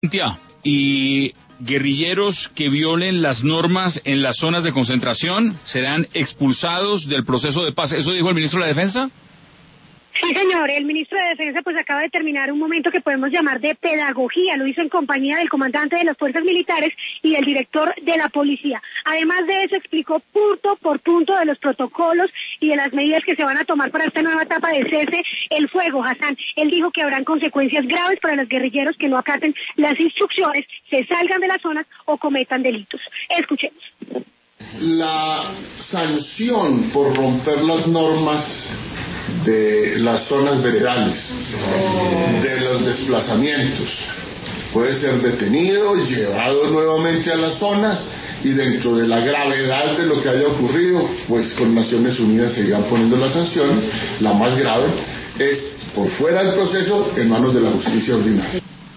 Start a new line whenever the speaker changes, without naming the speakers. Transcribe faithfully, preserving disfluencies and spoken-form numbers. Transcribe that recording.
Cintia, y guerrilleros que violen las normas en las zonas de concentración serán expulsados del proceso de paz. ¿Eso dijo el ministro de la Defensa?
Sí, señor. El ministro de Defensa pues acaba de terminar un momento que podemos llamar de pedagogía. Lo hizo en compañía del comandante de las fuerzas militares y del director de la policía. Además de eso, explicó punto por punto de los protocolos y de las medidas que se van a tomar para esta nueva etapa de cese el fuego, Hassan. Él dijo que habrán consecuencias graves para los guerrilleros que no acaten las instrucciones, se salgan de las zonas o cometan delitos. Escuchemos.
La sanción por romper las normas de las zonas veredales, de los desplazamientos, puede ser detenido, llevado nuevamente a las zonas y dentro de la gravedad de lo que haya ocurrido, pues con Naciones Unidas se irán poniendo las sanciones. La más grave es por fuera del proceso en manos de la justicia ordinaria.